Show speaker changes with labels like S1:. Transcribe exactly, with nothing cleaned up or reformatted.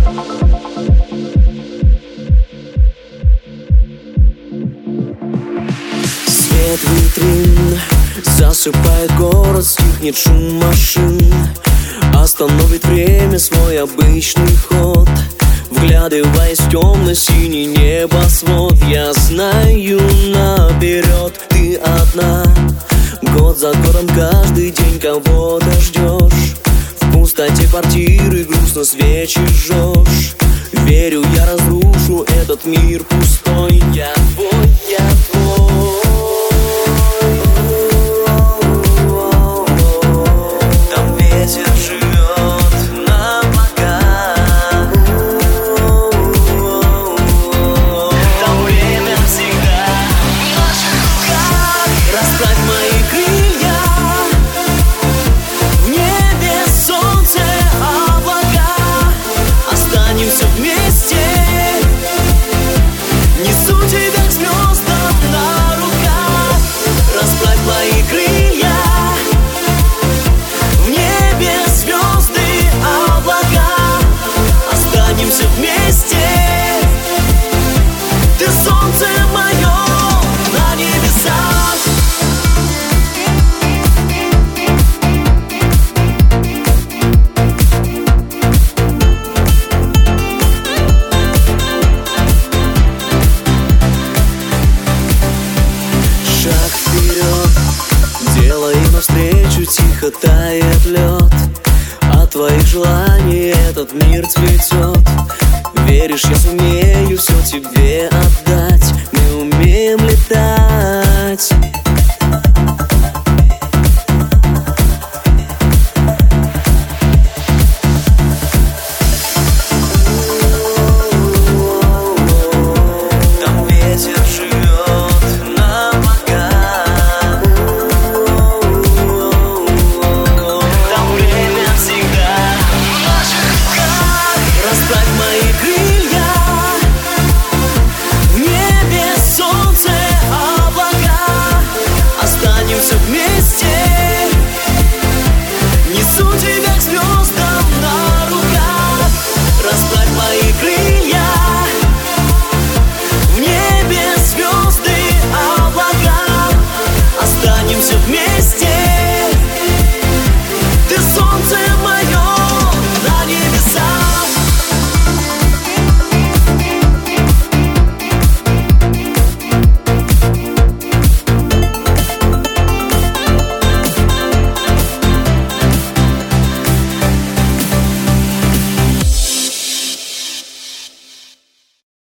S1: Свет витрин засыпает город, стихнет шум машин, остановит время свой обычный ход. Вглядываясь в темно-синий небосвод, я знаю наперед, ты одна. Год за годом каждый день кого-то ждешь. В пустоте квартиры грустно свечи жжешь. Верю, я разрушу этот мир пустой. Я твой, я твой. Там ветер живет на облаках. Там время всегда в наших руках. Расправь мои крылья, в небе солнце, облака. Останемся вместе, несу тебя к звездам на руках. Расправь мои крылья, в небе звезды, облака. Останемся вместе, ты солнце мое на небесах. Шаг вперед, делаем навстречу, тихо тает лед. От твоих желаний этот мир цветет. Веришь, я сумею все тебе отдать. Мы умеем летать.